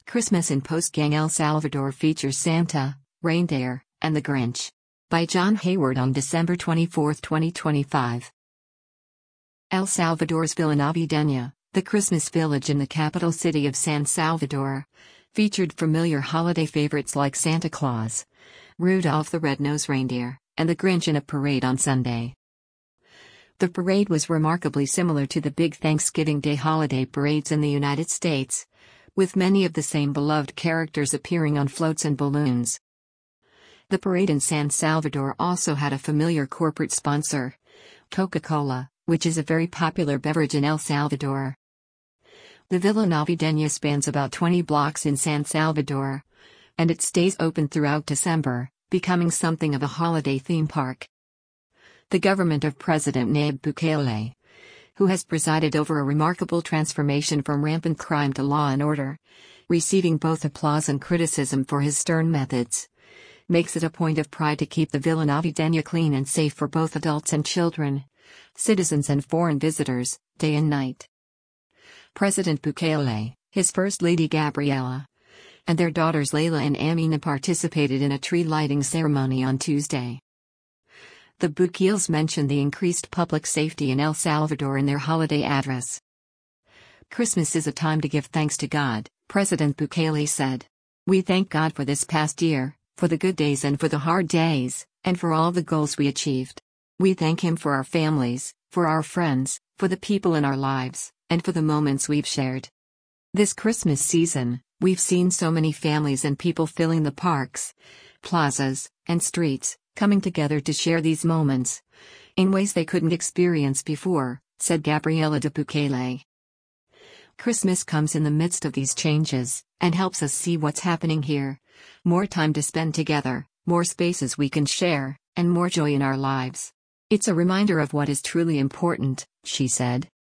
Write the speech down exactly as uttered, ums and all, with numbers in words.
Christmas in Postgang El Salvador features Santa, Reindeer, and the Grinch. By John Hayward on December twenty-fourth, twenty twenty-five. El Salvador's Villa Navideña, the Christmas village in the capital city of San Salvador, featured familiar holiday favorites like Santa Claus, Rudolph the Red-Nosed Reindeer, and the Grinch in a parade on Sunday. The parade was remarkably similar to the big Thanksgiving Day holiday parades in the United States, with many of the same beloved characters appearing on floats and balloons. The parade in San Salvador also had a familiar corporate sponsor, Coca-Cola, which is a very popular beverage in El Salvador. The Villa Navideña spans about twenty blocks in San Salvador, and it stays open throughout December, becoming something of a holiday theme park. The government of President Nayib Bukele, who has presided over a remarkable transformation from rampant crime to law and order, receiving both applause and criticism for his stern methods, makes it a point of pride to keep the Villa Navideña clean and safe for both adults and children, citizens and foreign visitors, day and night. President Bukele, his First Lady Gabriela, and their daughters Layla and Amina participated in a tree lighting ceremony on Tuesday. The Bukeles mentioned the increased public safety in El Salvador in their holiday address. Christmas is a time to give thanks to God, President Bukele said. We thank God for this past year, for the good days and for the hard days, and for all the goals we achieved. We thank Him for our families, for our friends, for the people in our lives, and for the moments we've shared. This Christmas season, we've seen so many families and people filling the parks, plazas, and streets, coming together to share these moments in ways they couldn't experience before, said Gabriela de Bukele. Christmas comes in the midst of these changes, and helps us see what's happening here. More time to spend together, more spaces we can share, and more joy in our lives. It's a reminder of what is truly important, she said.